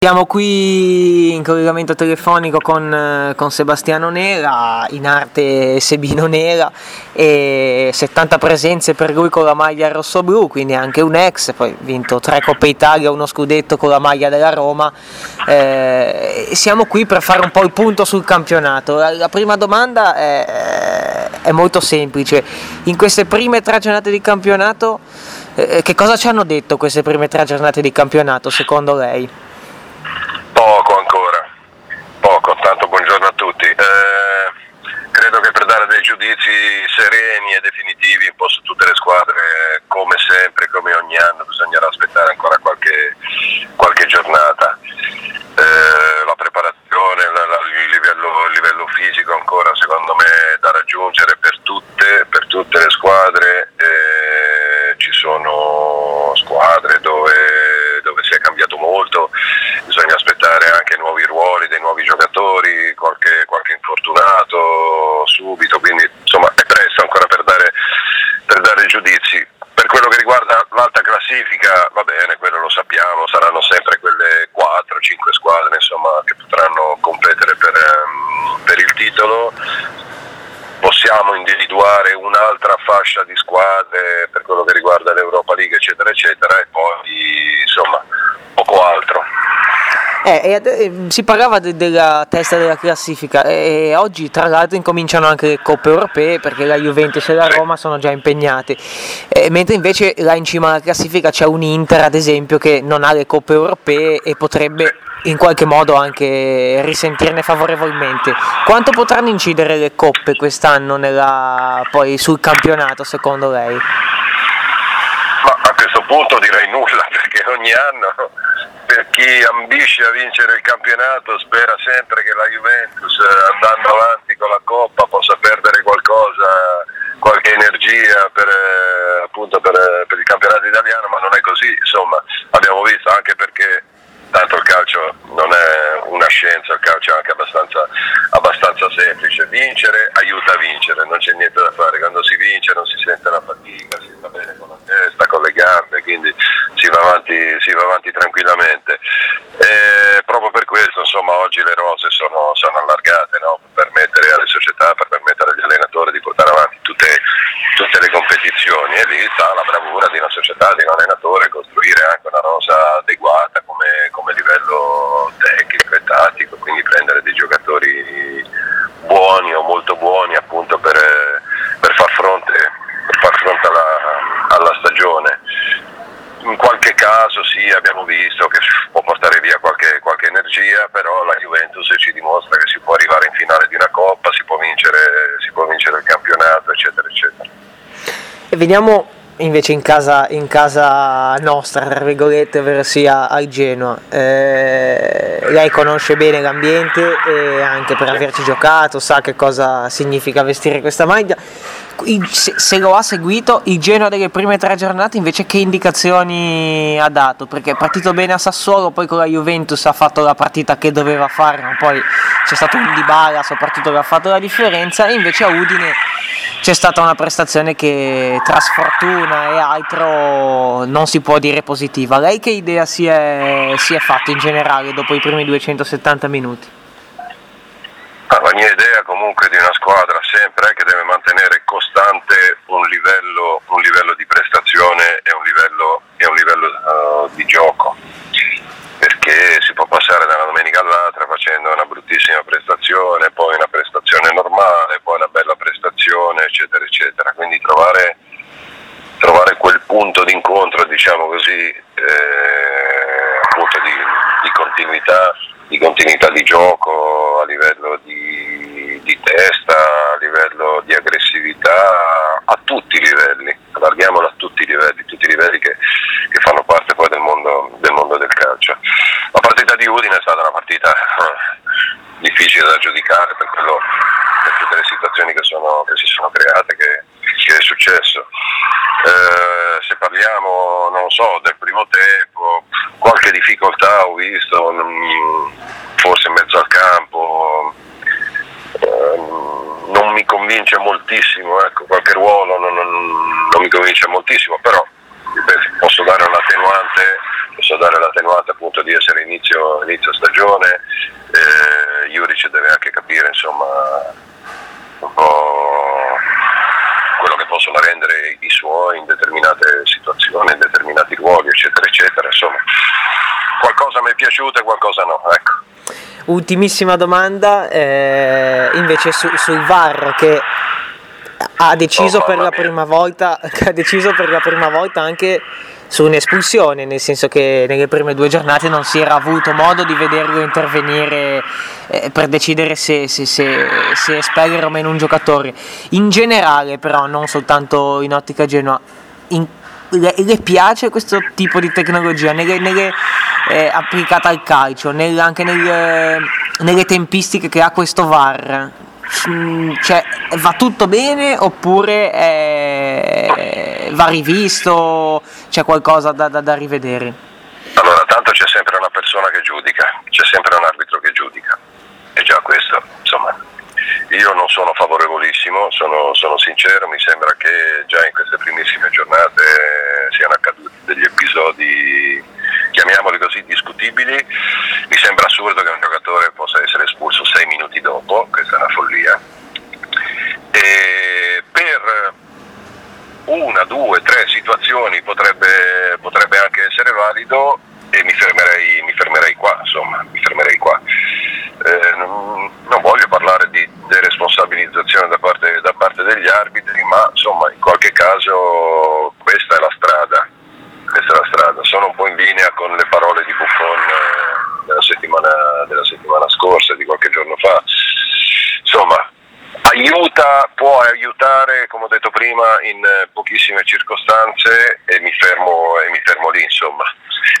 Siamo qui in collegamento telefonico con Sebastiano Nera, in arte Sebino Nera, e 70 presenze per lui con la maglia rossoblu, quindi anche un ex, poi ha vinto 3 Coppe Italia, uno scudetto con la maglia della Roma. Siamo qui per fare un po' il punto sul campionato. La prima domanda è molto semplice: in queste prime 3 giornate di campionato, che cosa ci hanno detto queste prime 3 giornate di campionato secondo lei? Poco ancora, poco, tanto buongiorno a tutti. Credo che per dare dei giudizi sereni e definitivi un po' su tutte le squadre, come sempre, come ogni anno, bisognerà aspettare ancora qualche giornata. La preparazione, il livello fisico ancora secondo me da raggiungere per tutte le squadre. Ci sono squadre dove si è cambiato molto, bisogna aspettare anche nuovi ruoli dei nuovi giocatori, qualche infortunato subito, quindi insomma è presto ancora per dare giudizi. Per quello che riguarda l'alta classifica, va bene, quello lo sappiamo, saranno sempre quelle 4-5 squadre insomma che potranno competere per il titolo. Possiamo individuare un'altra fascia di squadre per quello che riguarda l'Europa League eccetera eccetera, e poi insomma poco altro. Si parlava della testa della classifica, e oggi tra l'altro incominciano anche le coppe europee, perché la Juventus e la Roma sono già impegnate, mentre invece là in cima alla classifica c'è un Inter ad esempio che non ha le coppe europee e potrebbe in qualche modo anche risentirne favorevolmente. Quanto potranno incidere le coppe quest'anno poi sul campionato secondo lei? Ma a questo punto direi nulla, perché ogni anno per chi ambisce a vincere il campionato spera sempre che la Juventus, andando avanti con la Coppa, possa perdere qualcosa, qualche energia per il campionato italiano, ma non è così, insomma, abbiamo visto, anche perché tanto il calcio non è una scienza, il calcio è anche abbastanza semplice. Vincere aiuta a vincere, non c'è niente da fare, quando si vince non si sente la fatica, si sta bene con la testa, con le gambe, quindi si va avanti tranquillamente. E proprio per questo insomma oggi le rose sono allargate, no? Per permettere alle società, per permettere agli allenatori di portare avanti tutte le competizioni, e lì sta la bravura di una società, di un allenatore, costruire anche una rosa adeguata come livello tecnico e tattico, quindi prendere dei giocatori buoni o molto buoni appunto per far fronte alla stagione. In qualche caso sì, abbiamo visto che può portare via qualche energia, però la Juventus ci dimostra che si può arrivare in finale di una Coppa, si può vincere il campionato eccetera eccetera. E veniamo invece in casa nostra, tra virgolette, ovvero sia al Genoa. Lei conosce bene l'ambiente e anche per averci giocato sa che cosa significa vestire questa maglia. Se lo ha seguito, il Genoa delle prime 3 giornate invece che indicazioni ha dato? Perché è partito bene a Sassuolo, poi con la Juventus ha fatto la partita che doveva fare, ma poi c'è stato un Dybala soprattutto che ha fatto la differenza, e invece a Udine c'è stata una prestazione che tra sfortuna e altro non si può dire positiva. Lei che idea si è fatto in generale dopo i primi 270 minuti? La mia idea comunque di una squadra sempre è che deve mantenere costante un livello di prestazione e un livello di gioco, perché si può passare da una domenica all'altra facendo una bruttissima prestazione, poi una prestazione normale, poi una bella prestazione eccetera eccetera, quindi trovare quel punto d'incontro, diciamo così, appunto di continuità di gioco a livello di testa, a livello di aggressività, a tutti i livelli, allarghiamolo a tutti i livelli che fanno parte poi del mondo del calcio. La partita di Udine è stata una partita difficile da giudicare per tutte le situazioni che si sono create, che è successo. Se parliamo, non so, del primo tempo, qualche difficoltà ho visto, forse in mezzo al campo, non mi convince moltissimo, ecco, qualche ruolo non mi convince moltissimo, però posso dare un attenuante posso dare l'attenuante appunto di essere inizio stagione. Juric deve anche capire insomma un po' quello che possono rendere i suoi in determinate situazioni, in determinati ruoli, eccetera eccetera, insomma qualcosa mi è piaciuto e qualcosa no, ecco. Ultimissima domanda, invece sul VAR che ha deciso per la prima volta anche su un'espulsione, nel senso che nelle prime 2 giornate non si era avuto modo di vederlo intervenire per decidere se espellere o meno un giocatore. In generale però, non soltanto in ottica Genoa, le piace questo tipo di tecnologia applicata al calcio, anche nelle tempistiche che ha questo VAR? Cioè, va tutto bene oppure va rivisto, c'è qualcosa da rivedere? Allora, tanto c'è sempre una persona che giudica, c'è sempre un arbitro che giudica, e già questo, insomma, io non sono favorevolissimo, sono sincero, mi sembra che già in queste primissime giornate siano accaduti degli episodi, chiamiamoli così, discutibili. Mi sembra assurdo che un giocatore possa essere espulso 6 minuti dopo, questa è una follia. E per 1, 2, 3 situazioni potrebbe anche essere valido, e mi fermerei qua, insomma, non voglio parlare di deresponsabilizzazione da parte degli arbitri, ma insomma in qualche caso questa è la strada. Sono un po' in linea con le parole di Buffon della settimana scorsa, di qualche giorno fa. Insomma, può aiutare, come ho detto prima, in pochissime circostanze, e mi fermo lì, insomma.